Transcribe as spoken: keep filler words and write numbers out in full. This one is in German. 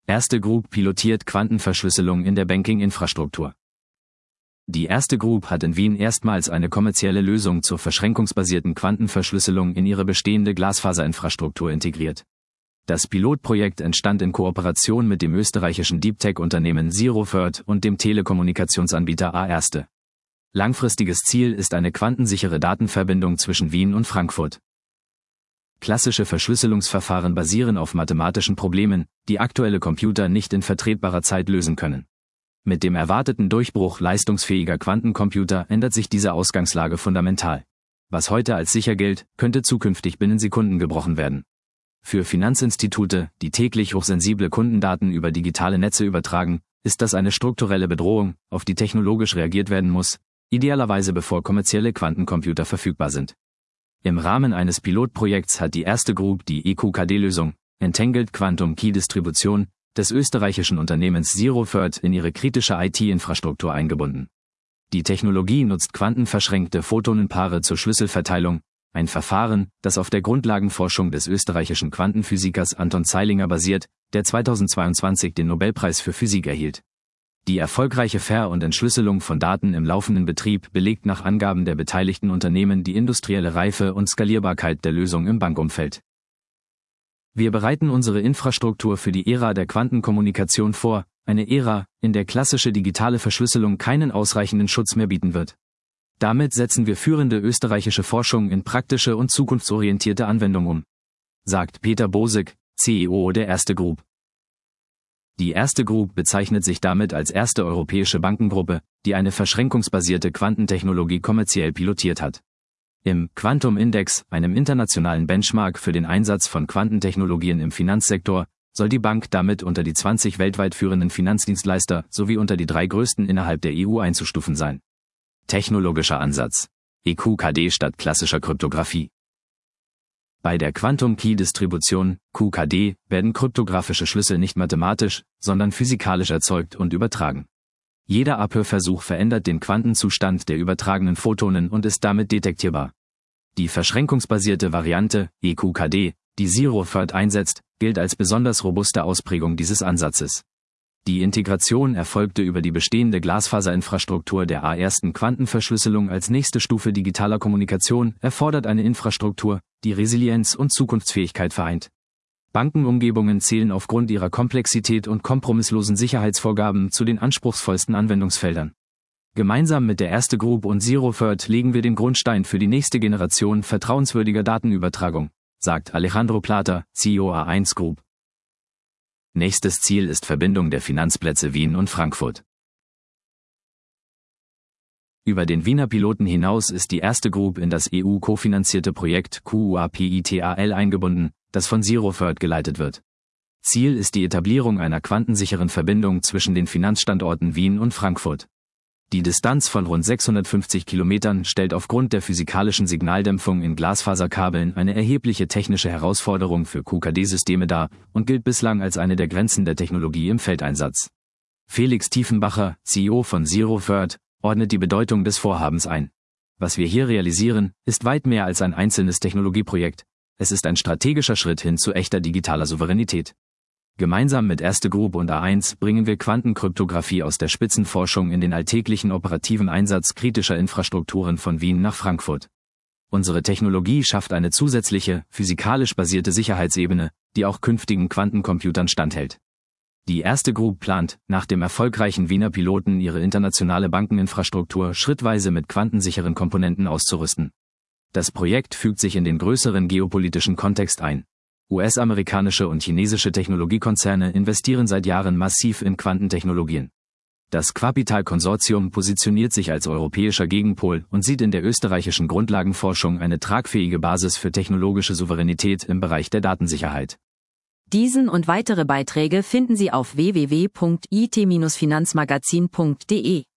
Erste Group pilotiert Quantenverschlüsselung in der Banking-Infrastruktur. Die Erste Group hat in Wien erstmals eine kommerzielle Lösung zur verschränkungsbasierten Quantenverschlüsselung in ihre bestehende Glasfaserinfrastruktur integriert. Das Pilotprojekt entstand in Kooperation mit dem österreichischen Deep-Tech-Unternehmen ZeroThird und dem Telekommunikationsanbieter A Erste. Langfristiges Ziel ist eine quantensichere Datenverbindung zwischen Wien und Frankfurt. Klassische Verschlüsselungsverfahren basieren auf mathematischen Problemen, die aktuelle Computer nicht in vertretbarer Zeit lösen können. Mit dem erwarteten Durchbruch leistungsfähiger Quantencomputer ändert sich diese Ausgangslage fundamental. Was heute als sicher gilt, könnte zukünftig binnen Sekunden gebrochen werden. Für Finanzinstitute, die täglich hochsensible Kundendaten über digitale Netze übertragen, ist das eine strukturelle Bedrohung, auf die technologisch reagiert werden muss, idealerweise bevor kommerzielle Quantencomputer verfügbar sind. Im Rahmen eines Pilotprojekts hat die Erste Group die E Q K D-Lösung, Entangled Quantum Key Distribution, des österreichischen Unternehmens ZeroThird in ihre kritische I T-Infrastruktur eingebunden. Die Technologie nutzt quantenverschränkte Photonenpaare zur Schlüsselverteilung, ein Verfahren, das auf der Grundlagenforschung des österreichischen Quantenphysikers Anton Zeilinger basiert, der zweitausendzweiundzwanzig den Nobelpreis für Physik erhielt. Die erfolgreiche Ver- und Entschlüsselung von Daten im laufenden Betrieb belegt nach Angaben der beteiligten Unternehmen die industrielle Reife und Skalierbarkeit der Lösung im Bankumfeld. Wir bereiten unsere Infrastruktur für die Ära der Quantenkommunikation vor, eine Ära, in der klassische digitale Verschlüsselung keinen ausreichenden Schutz mehr bieten wird. Damit setzen wir führende österreichische Forschung in praktische und zukunftsorientierte Anwendung um, sagt Peter Bosek, C E O der Erste Group. Die Erste Group bezeichnet sich damit als erste europäische Bankengruppe, die eine verschränkungsbasierte Quantentechnologie kommerziell pilotiert hat. Im Quantum Index, einem internationalen Benchmark für den Einsatz von Quantentechnologien im Finanzsektor, soll die Bank damit unter die zwanzig weltweit führenden Finanzdienstleister sowie unter die drei größten innerhalb der E U einzustufen sein. Technologischer Ansatz: E Q K D statt klassischer Kryptographie. Bei der Quantum Key Distribution, Q K D, werden kryptografische Schlüssel nicht mathematisch, sondern physikalisch erzeugt und übertragen. Jeder Abhörversuch verändert den Quantenzustand der übertragenen Photonen und ist damit detektierbar. Die verschränkungsbasierte Variante, E Q K D, die ZeroThird einsetzt, gilt als besonders robuste Ausprägung dieses Ansatzes. Die Integration erfolgte über die bestehende Glasfaserinfrastruktur der A Ersten Quantenverschlüsselung als nächste Stufe digitaler Kommunikation, erfordert eine Infrastruktur, die Resilienz und Zukunftsfähigkeit vereint. Bankenumgebungen zählen aufgrund ihrer Komplexität und kompromisslosen Sicherheitsvorgaben zu den anspruchsvollsten Anwendungsfeldern. Gemeinsam mit der Erste Group und ZeroThird legen wir den Grundstein für die nächste Generation vertrauenswürdiger Datenübertragung, sagt Alejandro Plata, C E O A eins Group. Nächstes Ziel ist Verbindung der Finanzplätze Wien und Frankfurt. Über den Wiener Piloten hinaus ist die Erste Group in das E U-kofinanzierte Projekt Q U A P I T A L eingebunden, das von ZeroThird geleitet wird. Ziel ist die Etablierung einer quantensicheren Verbindung zwischen den Finanzstandorten Wien und Frankfurt. Die Distanz von rund sechshundertfünfzig Kilometern stellt aufgrund der physikalischen Signaldämpfung in Glasfaserkabeln eine erhebliche technische Herausforderung für Q K D-Systeme dar und gilt bislang als eine der Grenzen der Technologie im Feldeinsatz. Felix Tiefenbacher, C E O von ZeroThird, ordnet die Bedeutung des Vorhabens ein. Was wir hier realisieren, ist weit mehr als ein einzelnes Technologieprojekt. Es ist ein strategischer Schritt hin zu echter digitaler Souveränität. Gemeinsam mit Erste Group und A eins bringen wir Quantenkryptographie aus der Spitzenforschung in den alltäglichen operativen Einsatz kritischer Infrastrukturen von Wien nach Frankfurt. Unsere Technologie schafft eine zusätzliche, physikalisch basierte Sicherheitsebene, die auch künftigen Quantencomputern standhält. Die Erste Group plant, nach dem erfolgreichen Wiener Piloten ihre internationale Bankeninfrastruktur schrittweise mit quantensicheren Komponenten auszurüsten. Das Projekt fügt sich in den größeren geopolitischen Kontext ein. U S-amerikanische und chinesische Technologiekonzerne investieren seit Jahren massiv in Quantentechnologien. Das Quapital-Konsortium positioniert sich als europäischer Gegenpol und sieht in der österreichischen Grundlagenforschung eine tragfähige Basis für technologische Souveränität im Bereich der Datensicherheit. Diesen und weitere Beiträge finden Sie auf w w w punkt i t Bindestrich finanzmagazin punkt d e.